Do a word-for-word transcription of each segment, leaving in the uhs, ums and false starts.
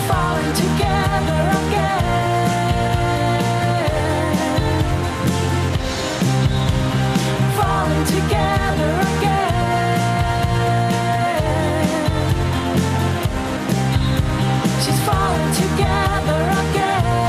falling together again, falling together again. She's falling together again.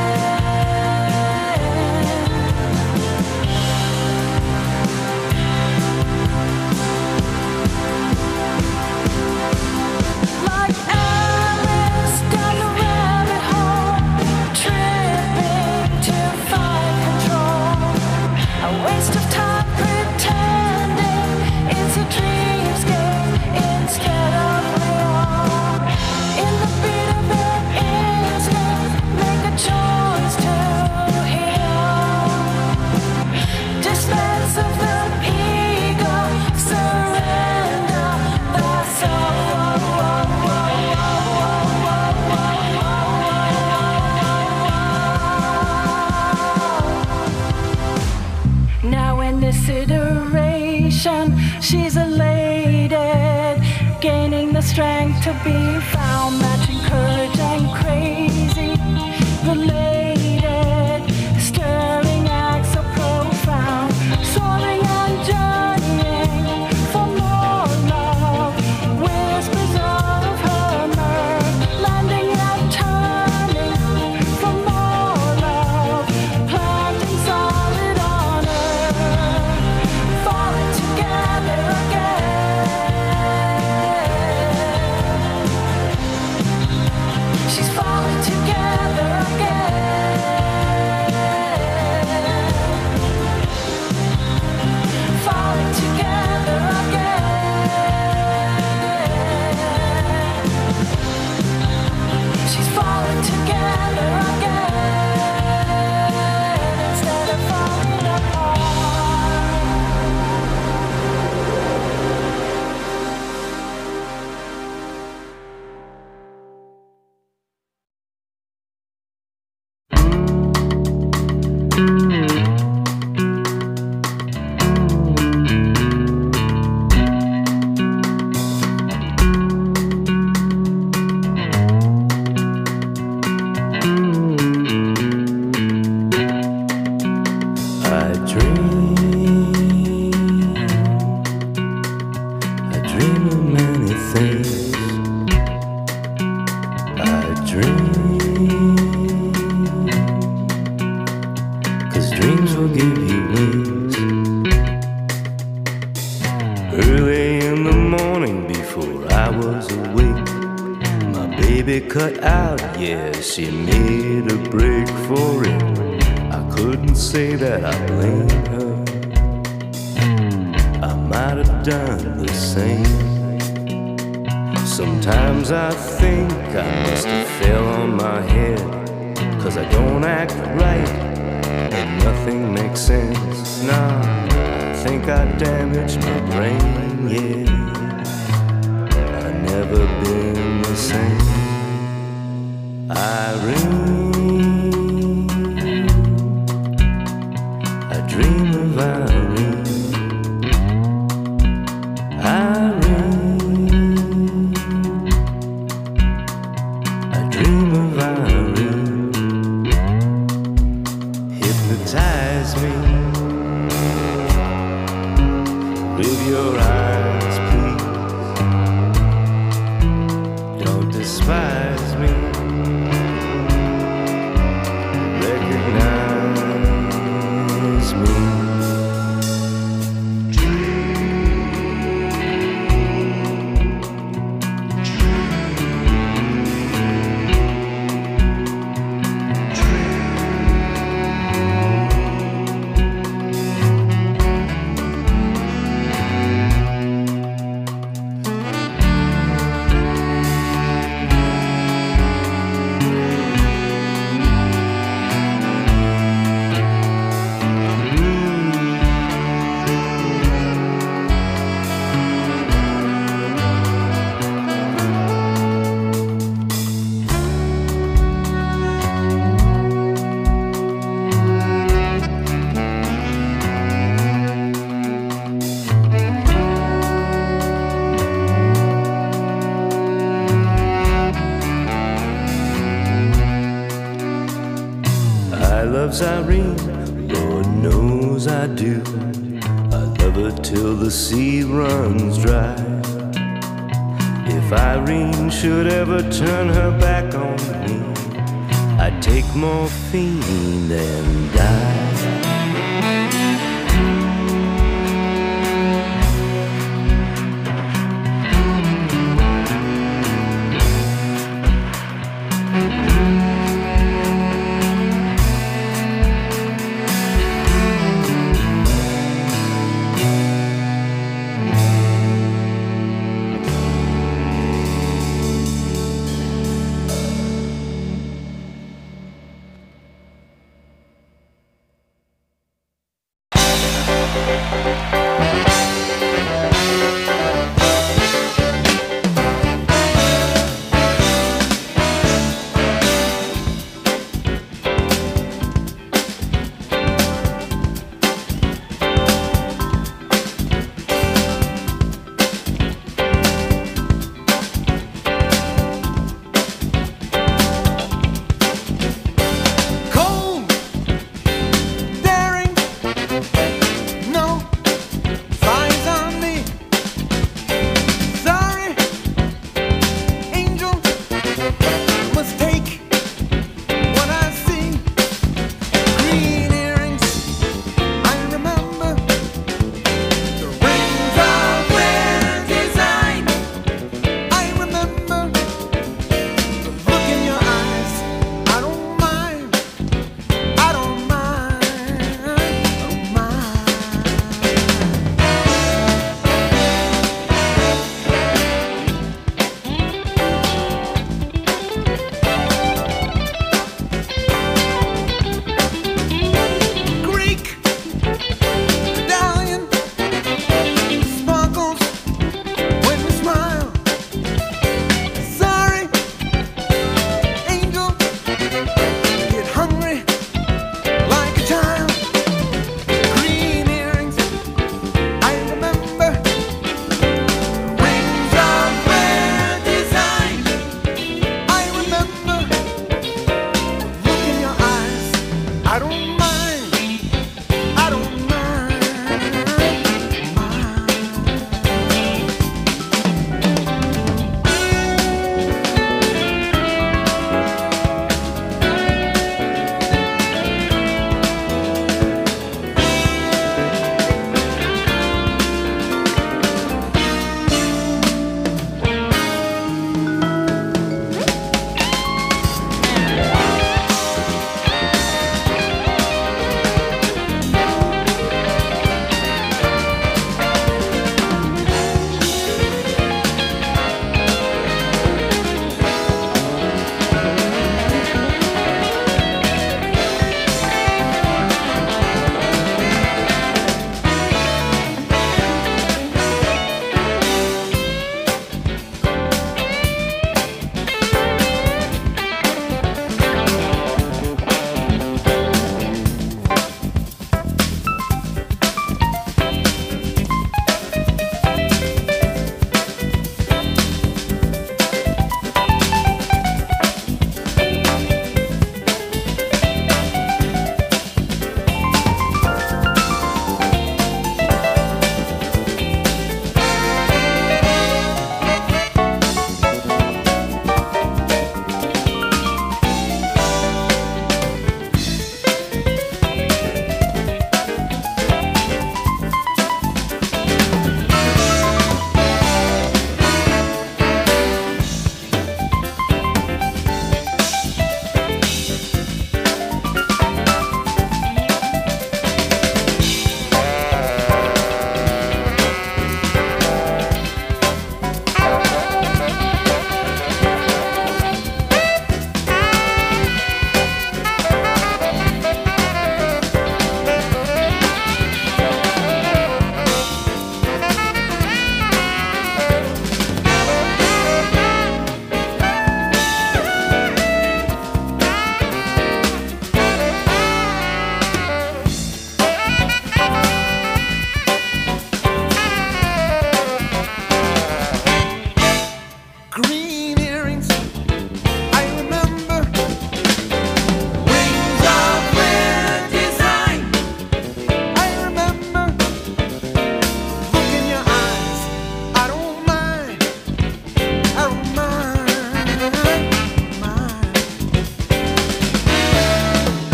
Like Alice down the rabbit hole, tripping to find control. A waste of time pretending it's a dreamscape instead of real. In the beat of their instinct, make a choice to heal. Dispense of the ego, surrender the soul. Now in this iteration, she's elated, gaining the strength to be found, matching courage and crazy, related, stirring acts so profound, soaring and journeying for more love, whispers of her mirth, landing and turning for more love, planting solid on earth, falling together again. She's falling together again, falling together again. She's falling together again instead of falling apart. I dream, I dream of many things. I dream, 'cause dreams will give you wings. Early in the morning before I was awake, my baby cut out, yeah, she made a break for it. I couldn't say that I blamed her. I might have done the same. Sometimes I think I must have fell on my head, 'cause I don't act right and nothing makes sense. Nah, I think I damaged my brain, yeah. I've never been the same. I dream, I dream of Irene. Irene, I dream of Irene. Hypnotize me with your eyes, please. Don't despise me. Recognize me. loves Irene, Lord knows I do. I love her till the sea runs dry. If Irene should ever turn her back on me, I'd take morphine and die.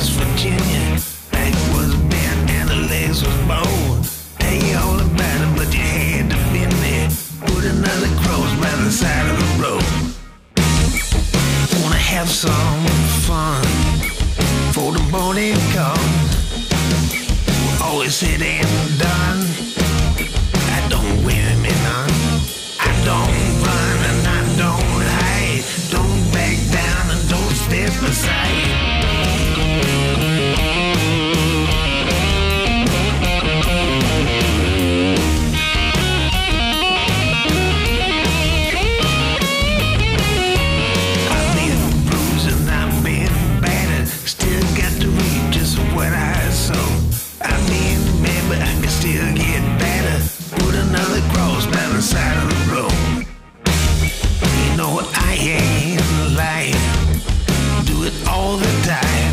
West Virginia. Back was bent and the legs was bowed. Tell you all about it, but you had to been there. Put another cross by the side of the road. Wanna have some fun for the morning comes. Always said and done. I don't wear me none. I don't run and I don't hide. Don't back down and don't step aside. Still get better. Put another cross by the side of the road. You know I ain't lying. Do it all the time.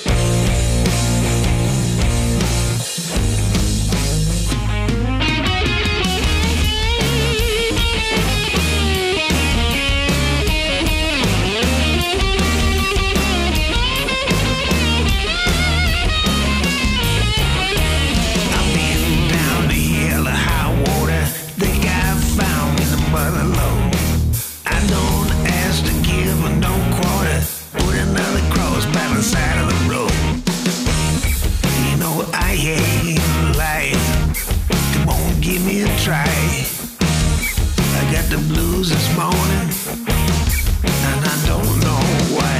Side of the road. You know I ain't lying. Come on, give me a try. I got the blues this morning, and I don't know why.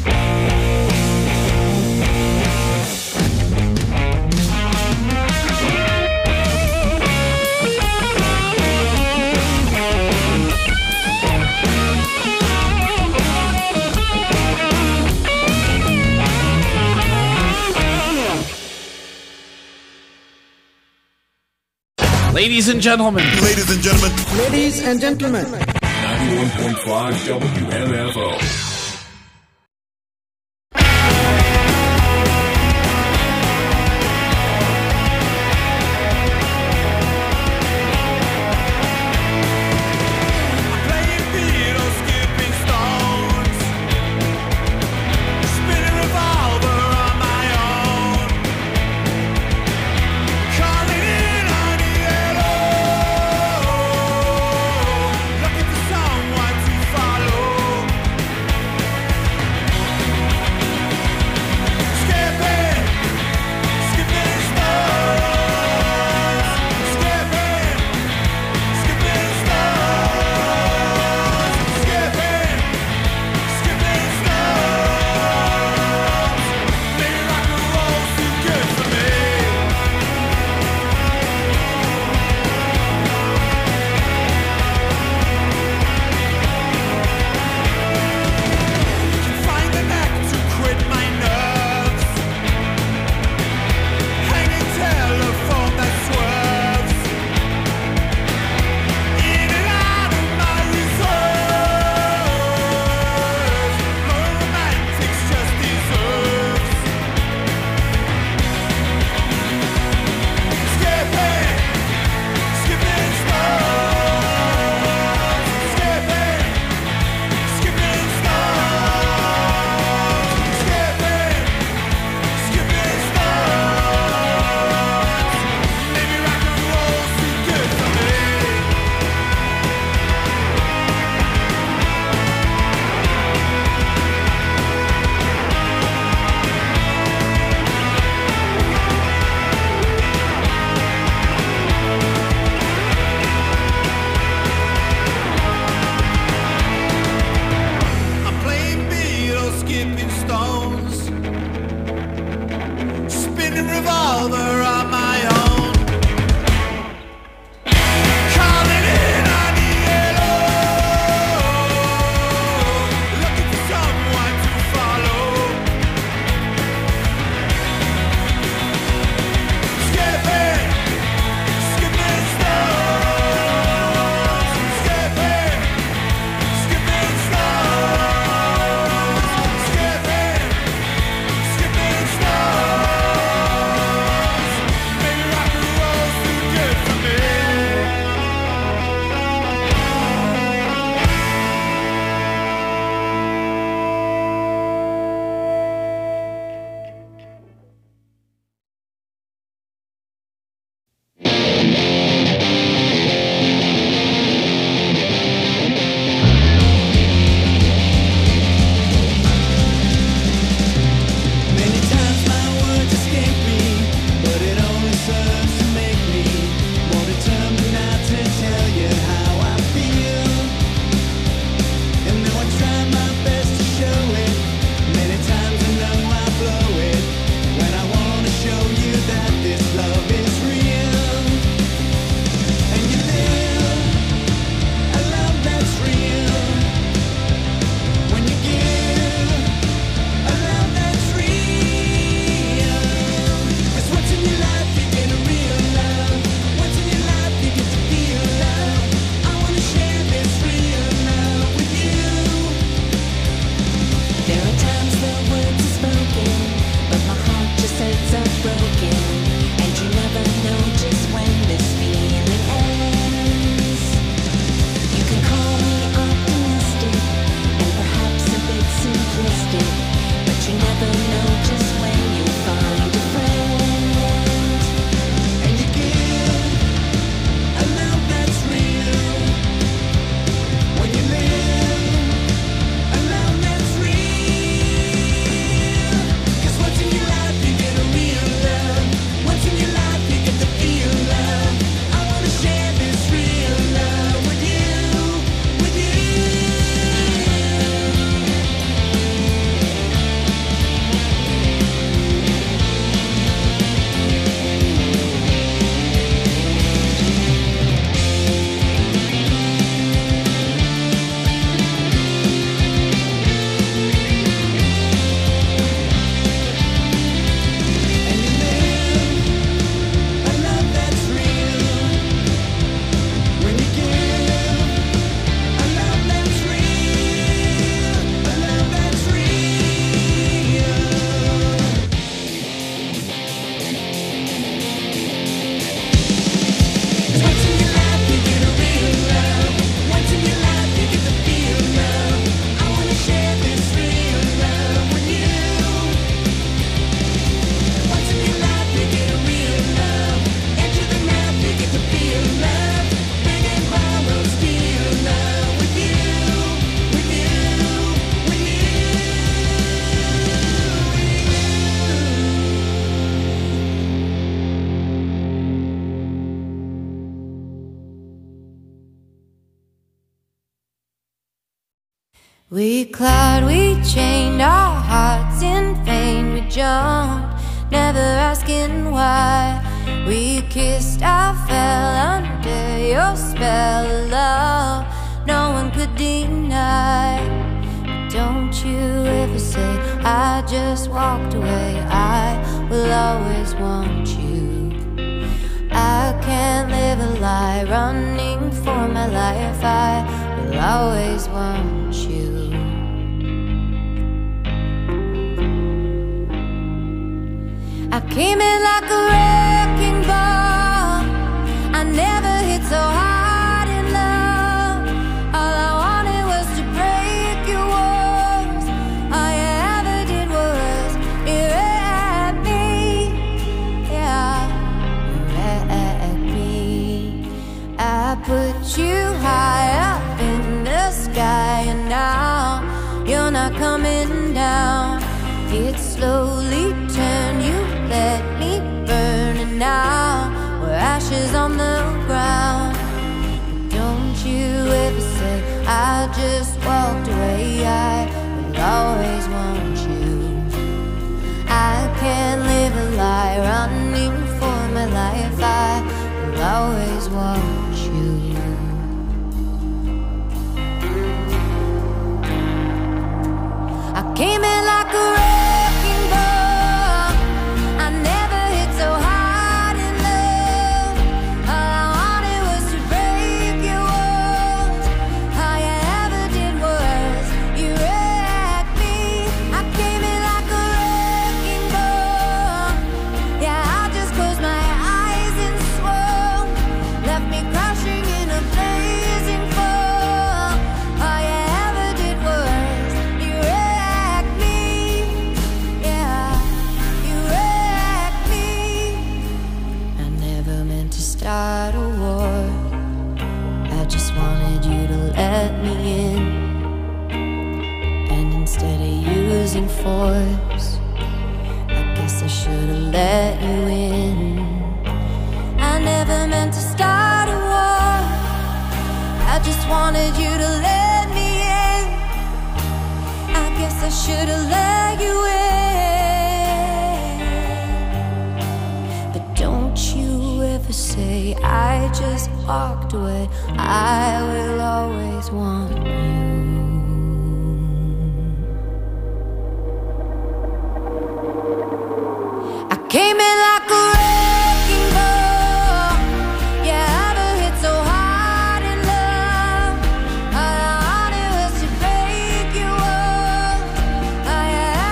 Ladies and gentlemen. Ladies and gentlemen. Ladies and gentlemen. ninety-one point five W M F O. Sometimes the words are spoken, but my heart just hurts unbroken. And you never know just when this feeling ends. You can call me optimistic and perhaps a bit simplistic, but you never know just when you'll find a friend. And you give a love that's real when you live a love that's real. 'Cause once in your life you get a real love. Once in your life you get to feel love. I wanna share this real love with you, with you. And you live a love that's real when you give a love that's real, a love that's real. Once in your life you get a real love. Once in your life you get to feel love. I wanna share this real love with you. Once in your life you get a real love. Into the night you get to feel love. Big and hollow steel love with you, with you, with you, with you. We clawed, we chained our hearts in vain. We jumped, never asking why. We kissed, I fell under your spell of love. No one could deny. Don't you ever say I just walked away. I will always want you. I can't live a lie, running for my life. I will always want you. I came in like a wrecking ball. I never hit so hard in love. All I wanted was to break your walls. All you ever did was erect me. Yeah, erect me. I put you high up in the sky, and now you're not coming down. It slowly turned, you let me burn, and now we're ashes on the ground. Don't you ever say I just walked away. I will always want you. I can't live a lie, running for my life. I will always want you. I came in like a wrecking ball. I never hit so hard in love. All I wanted was to break your walls. All you ever did was you wrecked me. I came in like a wrecking ball. Yeah, I just closed my eyes and swore. Left me crashing in a blazing fall. All you ever did was you wrecked me. Yeah, you wrecked me. I never meant to start a war. I just wanted you to let me in. And instead of using force, I guess I should have let you in. I never meant to start a war. I just wanted you to let me in. I guess I should have let you in. But don't you ever say I just walked away. I will always want you. I came in like a wrecking ball. Yeah, I never hit so hard in love. All I wanted was to break your walls. All you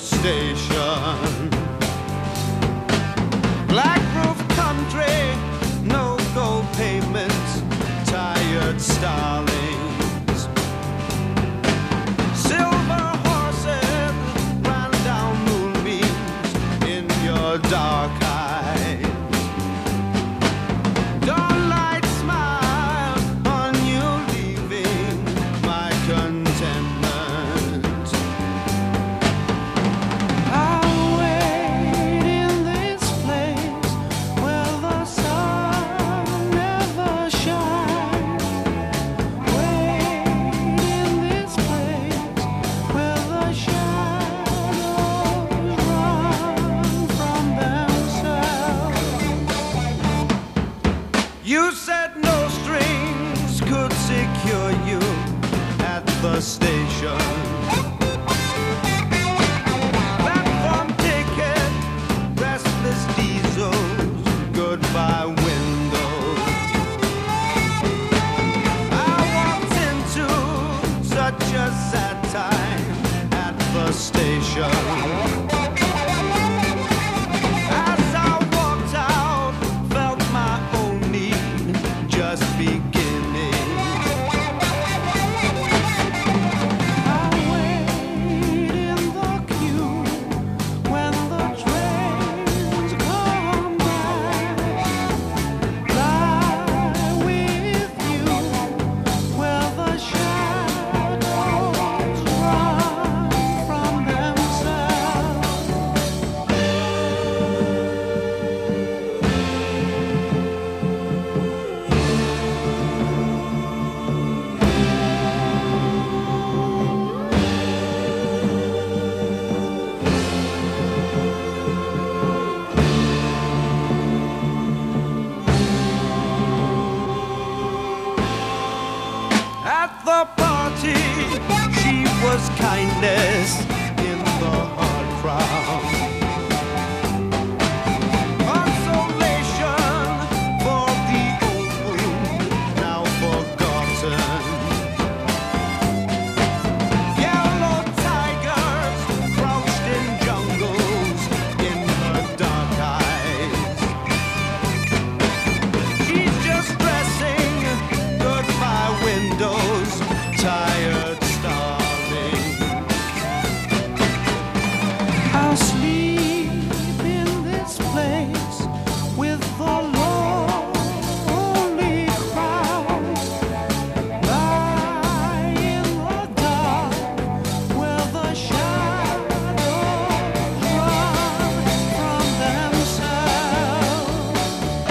station. Black roof country, no gold pavements, tired starlings. Silver horses ran down moonbeams in your dark eyes. Dawnlight smiled on you, leaving my contentment. I'll wait in this place where the sun never shines. Wait in this place where the shadows run from themselves. You said no strings could secure you at the station. Platform ticket, restless diesels, goodbye windows. I walked into such a sad time at the station. As I walked out, felt my own need just beginning. I wait in the queue when the trains come back. Lie with you where the shadows run from themselves. At the party, she was kindness in the hard crowd. Consolation for the old wound now forgotten. Yellow tigers crouched in jungles in her dark eyes. She's just dressing goodbye windows, tired starling. I'll sleep in this place with the lonely crowd. Lie in the dark where the shadows run from themselves.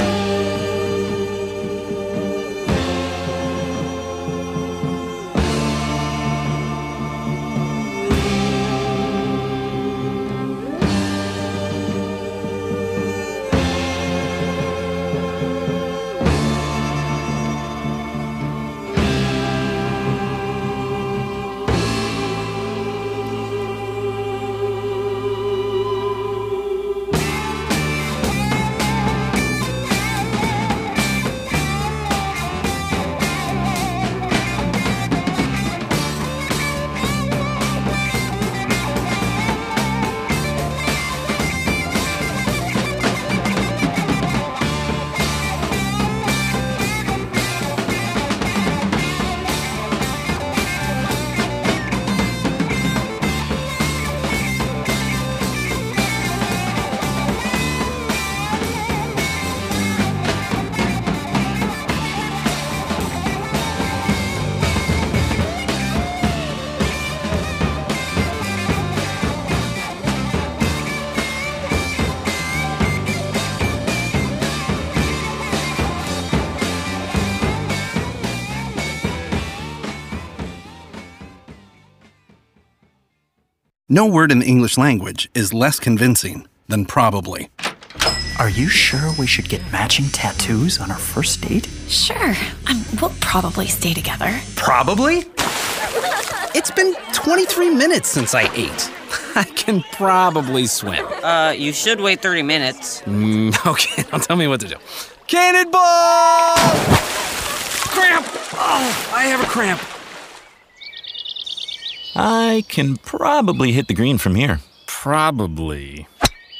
No word in the English language is less convincing than probably. Are you sure we should get matching tattoos on our first date? Sure. Um, we'll probably stay together. Probably? It's been twenty-three minutes since I ate. I can probably swim. Uh, you should wait thirty minutes. Mm, okay, now tell me what to do. Cannonball! Cramp! Oh, I have a cramp. I can probably hit the green from here. Probably.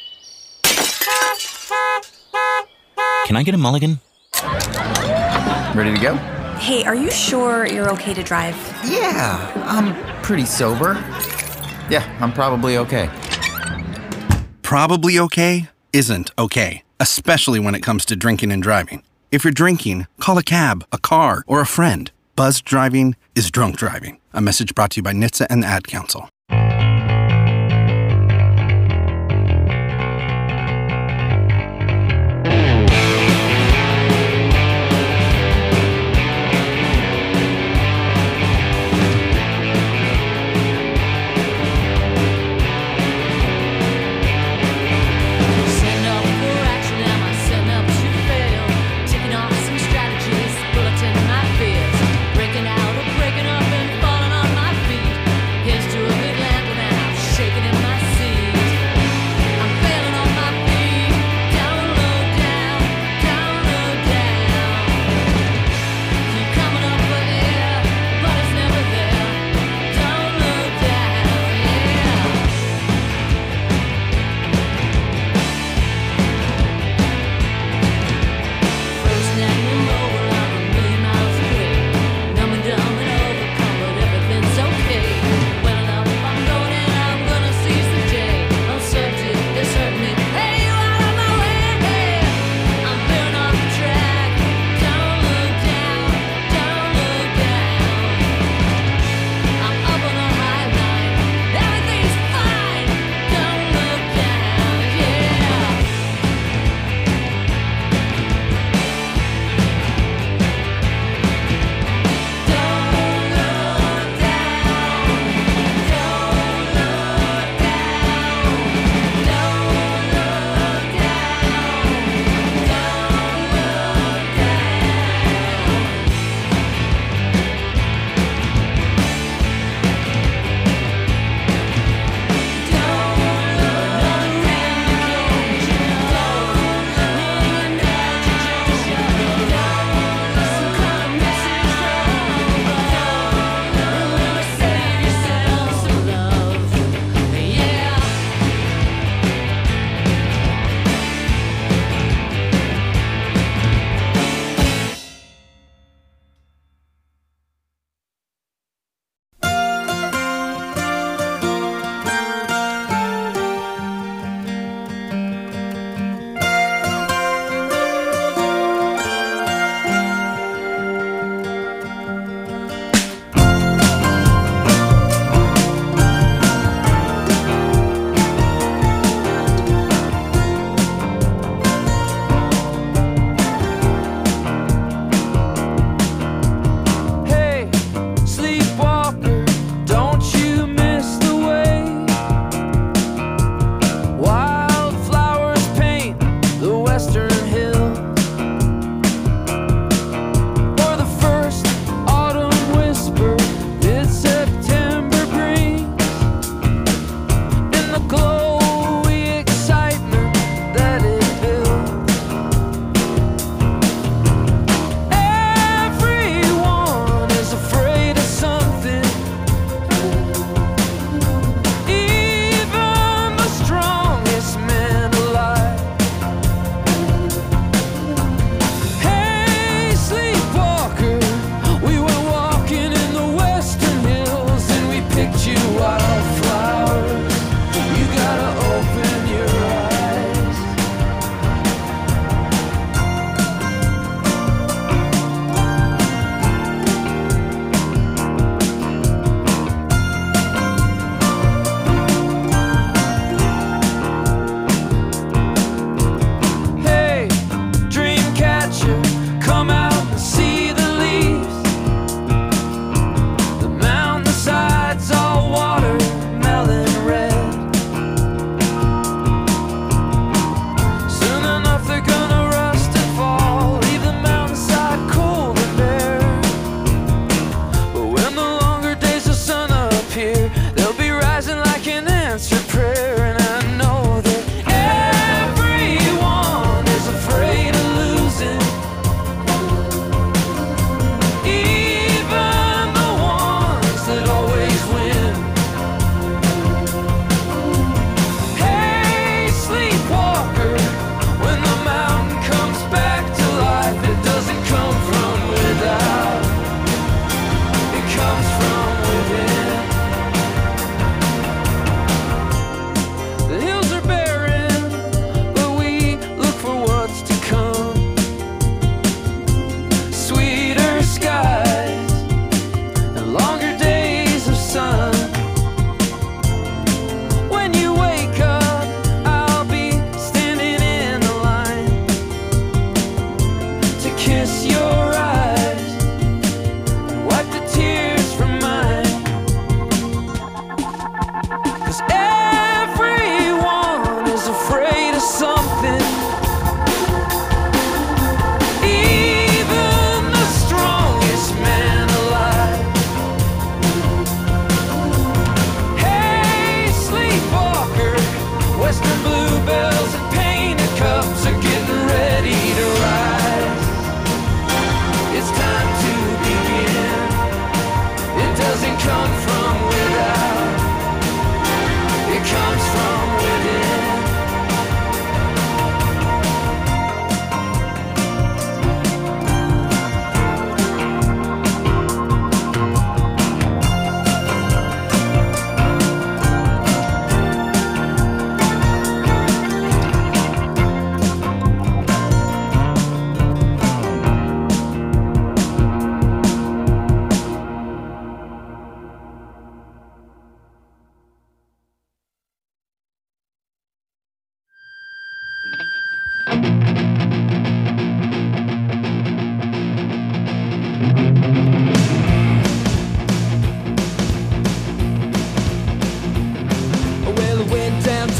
Can I get a mulligan? Ready to go? Hey, are you sure you're okay to drive? Yeah, I'm pretty sober. Yeah, I'm probably okay. Probably okay isn't okay, especially when it comes to drinking and driving. If you're drinking, call a cab, a car, or a friend. Buzzed driving is drunk driving. A message brought to you by N H T S A and the Ad Council.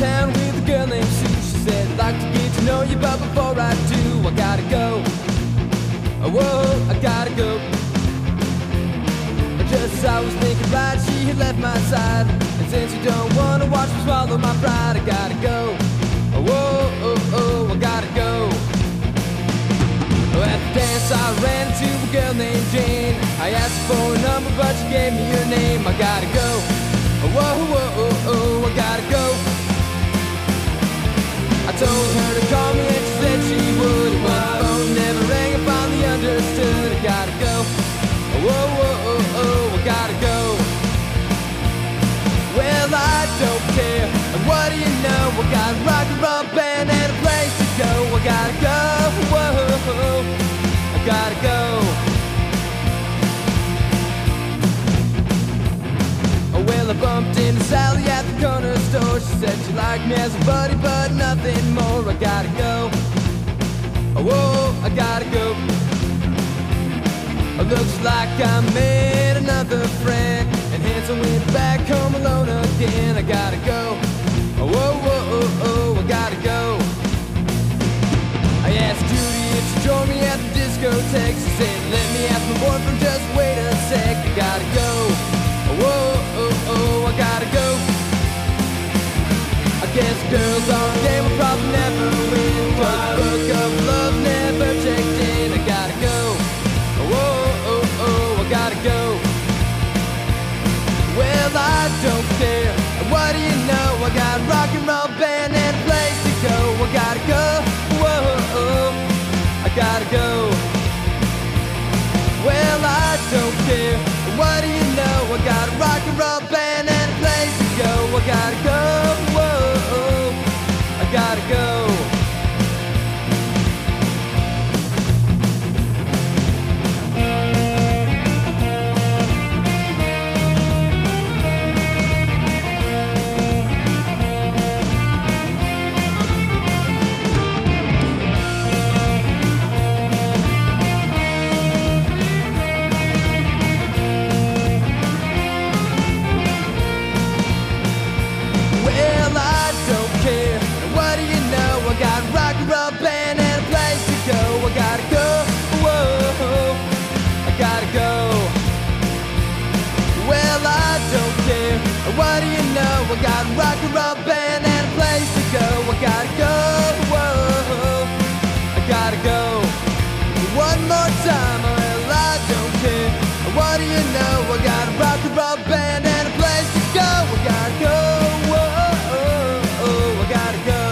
town with a girl named Sue. She said, I'd like to get to know you, but before I do, I gotta go. Oh, whoa, I gotta go. Just as I was thinking right, she had left my side. And since you don't wanna watch me swallow my pride, I gotta go. Oh, whoa, oh, oh, I gotta go. Oh, at the dance I ran into a girl named Jane. I asked her for a number, but she gave me her name. I gotta go. Oh, whoa, whoa, oh, oh, I gotta go. I told her to call me and she said she would. But the phone never rang, I finally understood. I gotta go. Oh, whoa, whoa, oh, oh, I gotta go. Well, I don't care. And what do you know? I got a rock and roll band and a place to go. I gotta go. Whoa, I gotta go. Oh, well, I bumped into Sally at the corner store. She said she liked me as a buddy, but nothing more. I gotta go. Oh, whoa, I gotta go. Oh, looks like I made another friend, and hence I went back home alone again. I gotta go. Oh, whoa, whoa, oh, oh, I gotta go. I asked Judy if she joined me at the discotheque. She said, let me ask my boyfriend, just wait a sec. I gotta go. Oh, whoa, oh, oh, I gotta go. I guess girls on a game will probably never win, 'cause the book of love never checked in. I gotta go. Whoa, oh, oh, I gotta go. Well, I don't care. What do you know? I got a rock and roll band and a place to go. I gotta go. Whoa, oh, I gotta go. Well, I don't care. What do you know? I got a rock and roll band and a place to go. I gotta go. Whoa, oh, I gotta go. What do you know? I got a rock and roll band and a place to go. I gotta go. Whoa, I gotta go. One more time, well, I don't care. What do you know? I got a rock and roll band and a place to go. I gotta go. Whoa, I gotta go.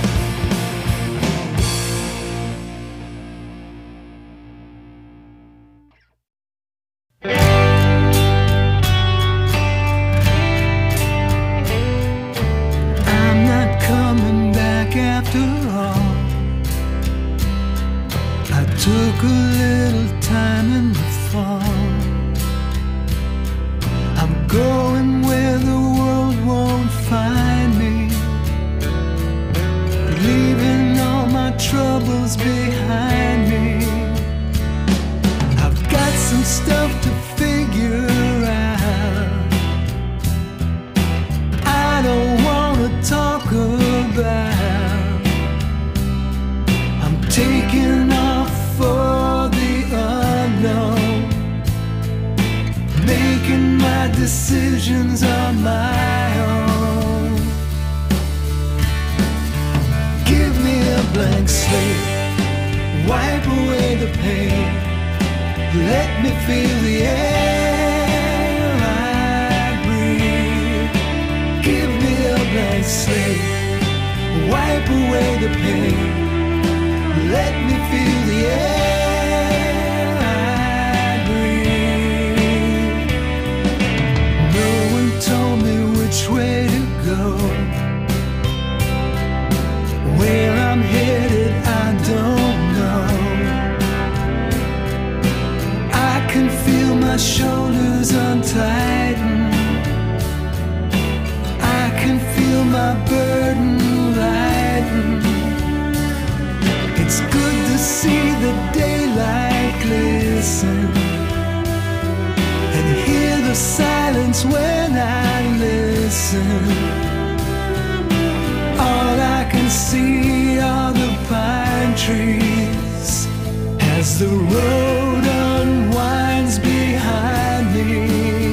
Took a little time in the fall. I'm going where the world won't find me, leaving all my troubles behind me. I've got some stuff to figure out. I don't want to talk about. I'm taking off for the unknown, making my decisions on my own. Give me a blank slate, wipe away the pain, let me feel the air I breathe. Give me a blank slate, wipe away the pain, let me feel the air I breathe. No one told me which way to go. Where I'm headed, I don't know. I can feel my shoulders untighten. I can feel my burden lighten. It's good to see the daylight glisten and hear the silence when I listen. as the road unwinds behind me.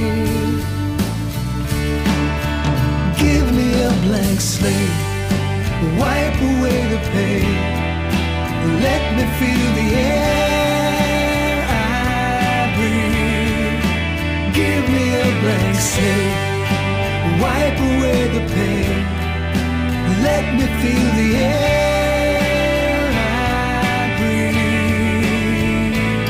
Give me a blank slate, wipe away the pain, let me feel the air I breathe. Give me a blank slate, wipe away the pain, let me feel the air I breathe.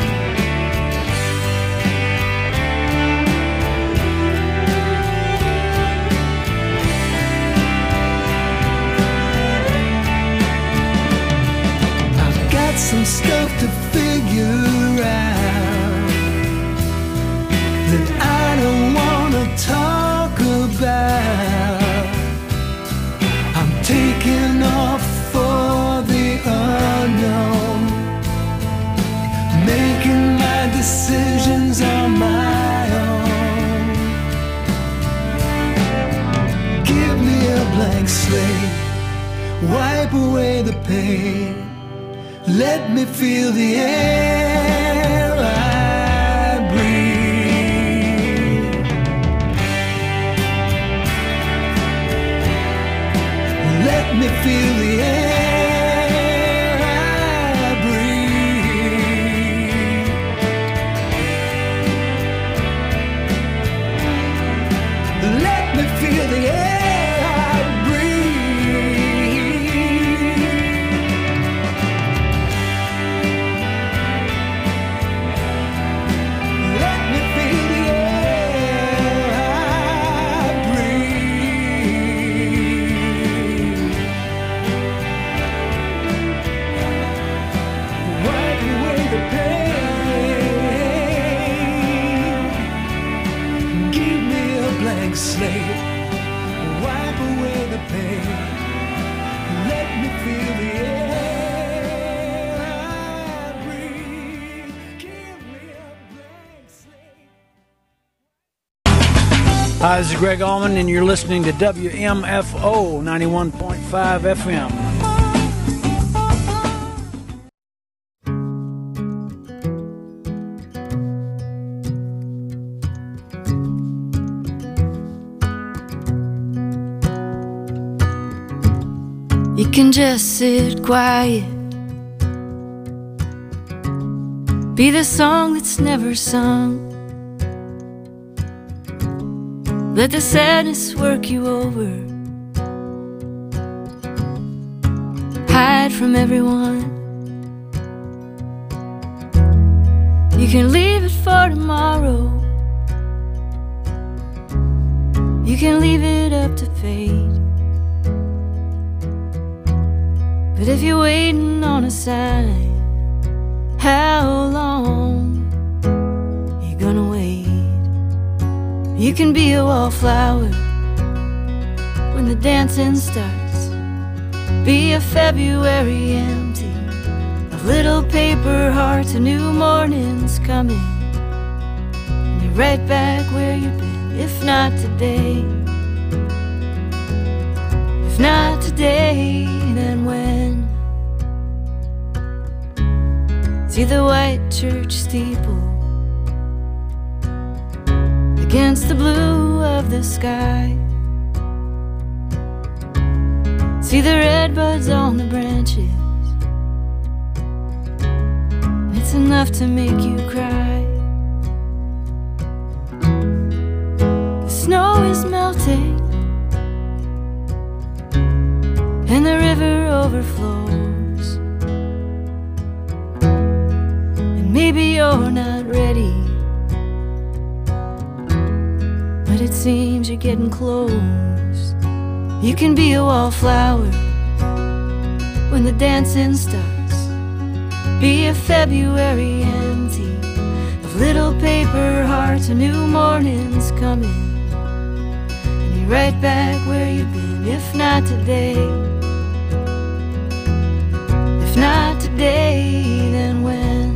I've got some stuff to figure out that I don't wanna talk about. I'm taking off for the unknown, making my decisions on my own. Give me a blank slate, wipe away the pain, let me feel the air I breathe. Let me feel the air I breathe. Let me feel the air I breathe. Let me feel the air I breathe. Wipe away the pain. Give me a blank slate, wipe away the pain, let me feel the air I breathe. Give me a blank slate. Hi, this is Greg Allman, and you're listening to W M F O ninety-one point five F M. You can just sit quiet, be the song that's never sung. Let the sadness work you over, hide from everyone. You can leave it for tomorrow, you can leave it up to fate. But if you're waiting on a sign, how long you gonna wait? You can be a wallflower when the dancing starts, be a February empty of little paper hearts. A new morning's coming, and you're right back where you've been. If not today, if not today, then when? See the white church steeple against the blue of the sky. See the red buds on the branches, it's enough to make you cry. The snow is melting and the river overflows, and maybe you're not ready, but it seems you're getting close. You can be a wallflower when the dancing starts, be a February empty of little paper hearts. A new morning's coming, and you're right back where you've been. If not today, if not today, then when?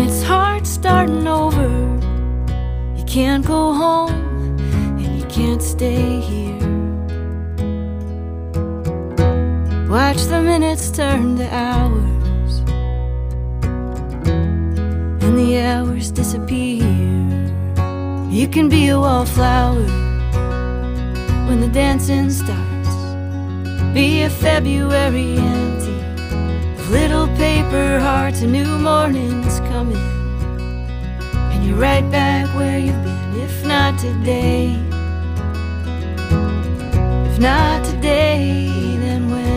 it's hard starting over. You can't go home and you can't stay here. Watch the minutes turn to hours, and the hours disappear. You can be a wallflower when the dancing starts. Be a February empty of little paper hearts. A new morning's coming, and you're right back where you've been. If not today, if not today, then when?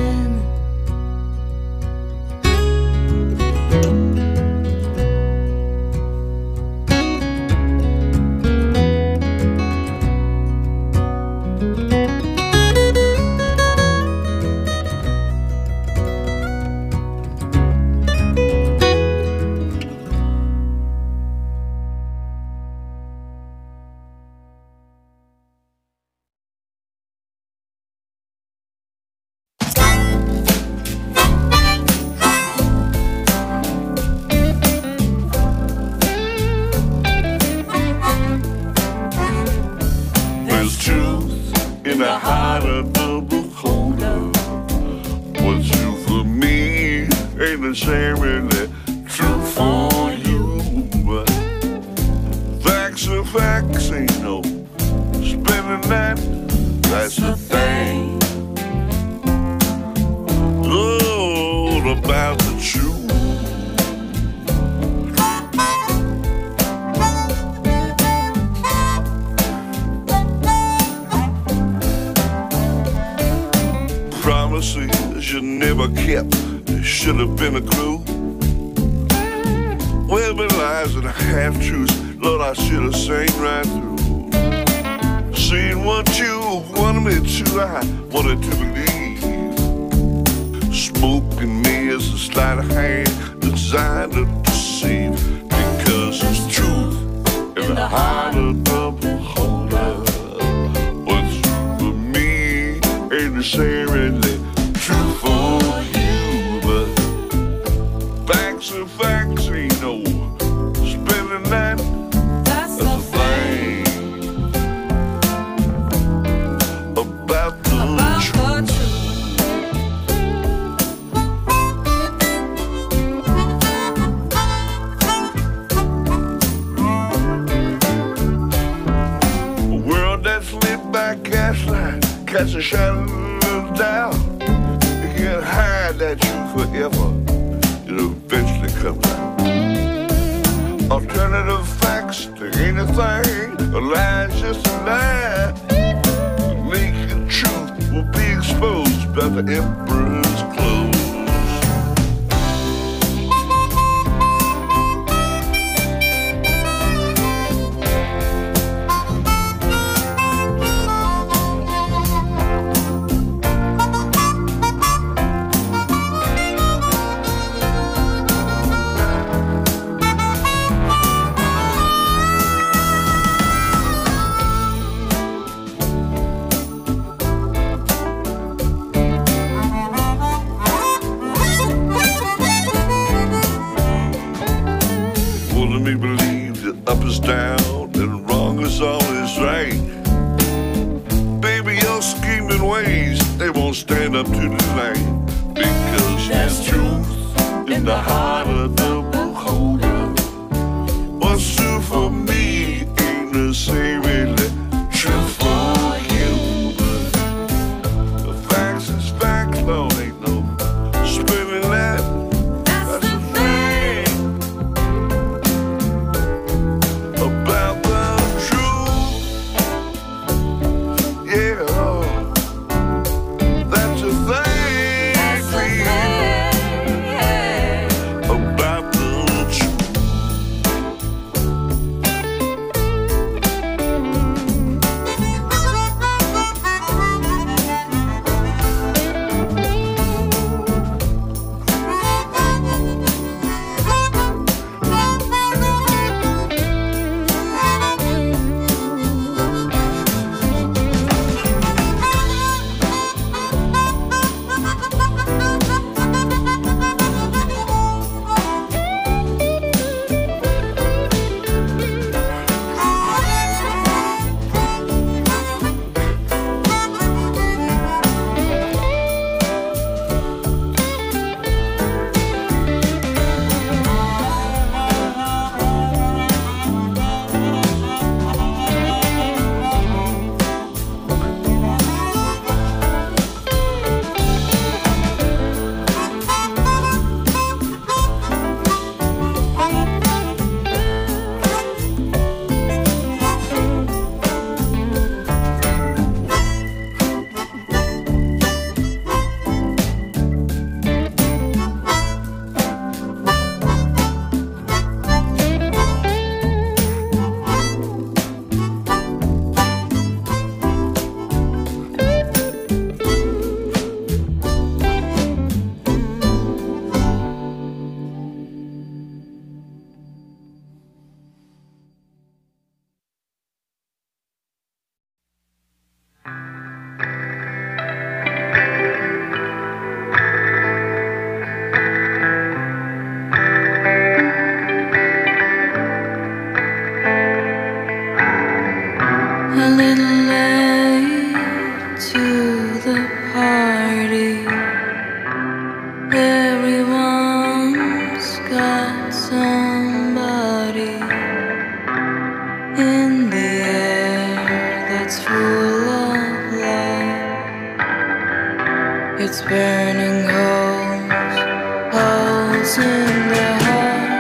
About the truth. these burning holes, holes in the heart.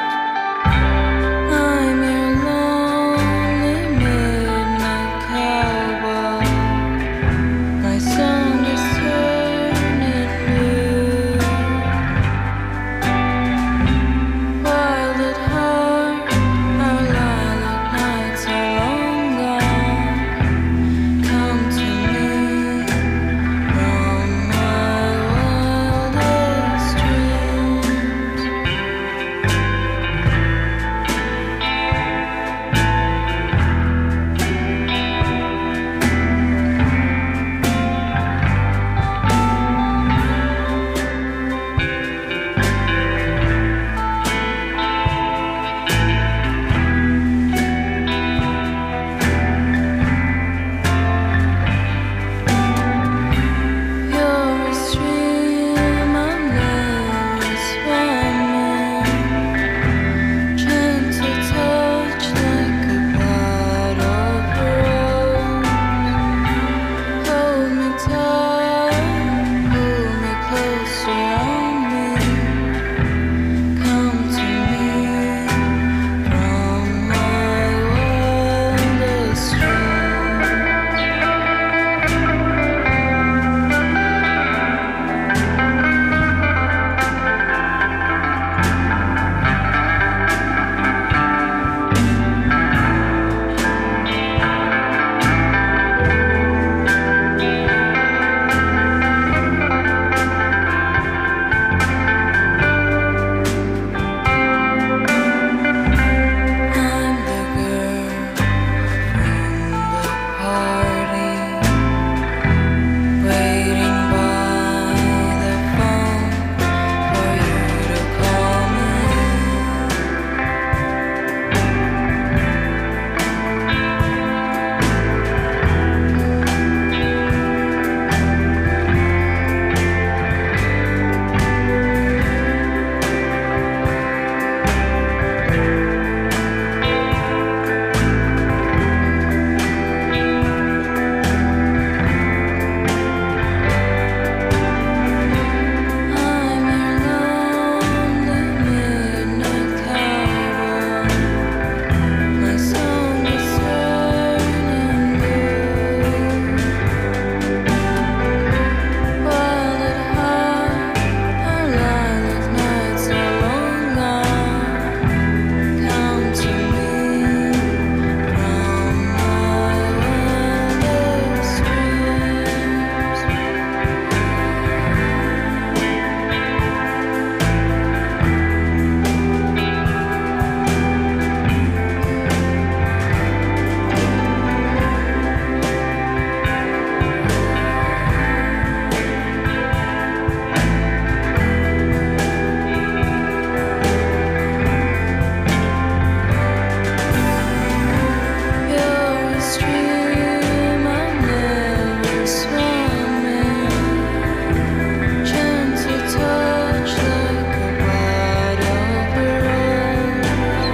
I'm your lonely midnight cowboy. My song is turning blue. Wild at heart, our lilac nights are long gone. Come to me from my wildest dreams. You're a stream I'm never swimming, gentle touch like a bud of rose. Hold me tight, hold me close around me. Come to me from my wildest dreams. I'm the girl from the party, waiting by the phone for you to call me. I'm your lonely midnight cowboy. My song is turning blue. Wild at heart, our lilac nights are long gone. Come to me from my wildest dreams. You're a stream I'm never swimming, gentle touch like a bud of rose.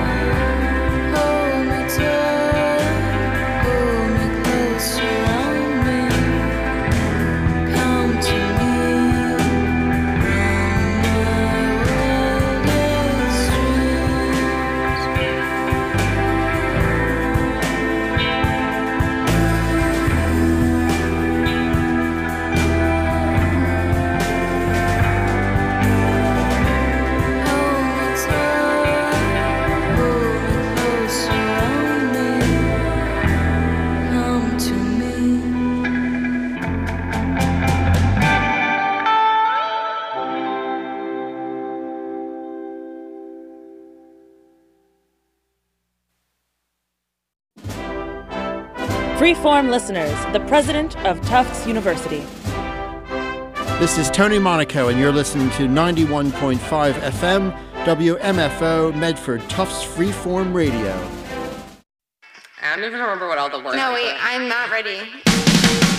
Hold me tight, hold me close around me. Come to me from my wildest Hold me tight, hold me close around me. Come to me. Freeform listeners, the president of Tufts University. This is Tony Monaco, and you're listening to ninety-one point five F M, W M F O, Medford, Tufts Freeform Radio. I don't even remember what all the words No, were. wait, I'm not ready.